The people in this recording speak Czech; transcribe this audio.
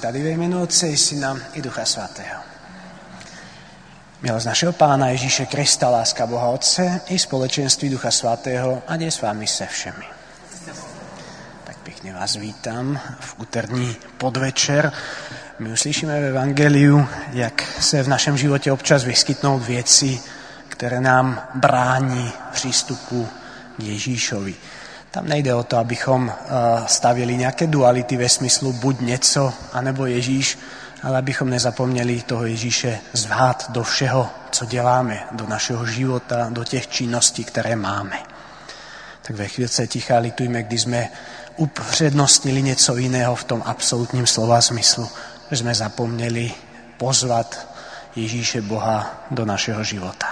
tady ve jménu Otce i Syna i Ducha Svatého. Milosť našeho Pána Ježíše Krista, láska Boha Otce i společenství Ducha Svatého, ať je s vámi se všemi. Tak pěkně vás vítám v úterní podvečer. My uslyšíme v Evangeliu, jak se v našem životě občas vyskytnou věci, které nám brání přístupu k Ježíšovi. Tam nejde o to, abychom stavěli nějaké duality ve smyslu buď něco, anebo Ježíš, ale abychom nezapomněli toho Ježíše zvát do všeho, co děláme, do našeho života, do těch činností, které máme. Tak ve chvíli ticha litujme, když jsme upřednostnili něco jiného v tom absolutním slova smyslu, že jsme zapomněli pozvat Ježíše Boha do našeho života.